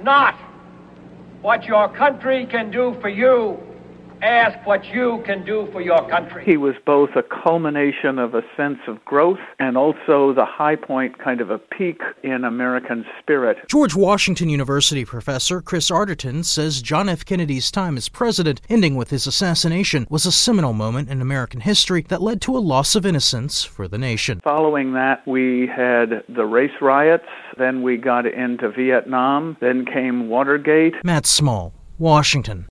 not what your country can do for you. Ask what you can do for your country. He was both a culmination of a sense of growth and also the high point, kind of a peak in American spirit. George Washington University professor Chris Arterton says John F. Kennedy's time as president, ending with his assassination, was a seminal moment in American history that led to a loss of innocence for the nation. Following that, we had the race riots, then we got into Vietnam, then came Watergate. Matt Small, Washington.